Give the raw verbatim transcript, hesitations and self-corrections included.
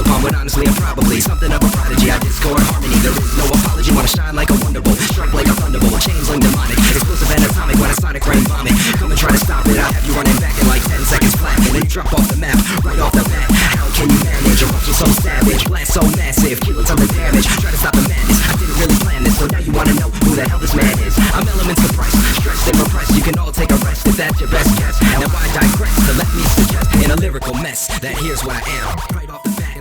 upon, but honestly I'm probably something of a prodigy. I discord harmony, there is no apology. Wanna shine like a wonderbolt, strike like a thunderbolt, changeling demonic, explosive and atomic. When a sonic rain vomit, come and try to stop it. I'll have you running back in like ten seconds flat, and then you drop off the map right off the bat. How can you manage? Eruption so savage, blast so massive, kill a ton of damage. Try to stop the madness, I didn't really plan this, so now you wanna know who the hell this man is. I'm elements of price, stressed and repressed. You can all take a rest if that's your best guess. Now I digress to let me suggest in a lyrical mess that here's what I am right off the bat.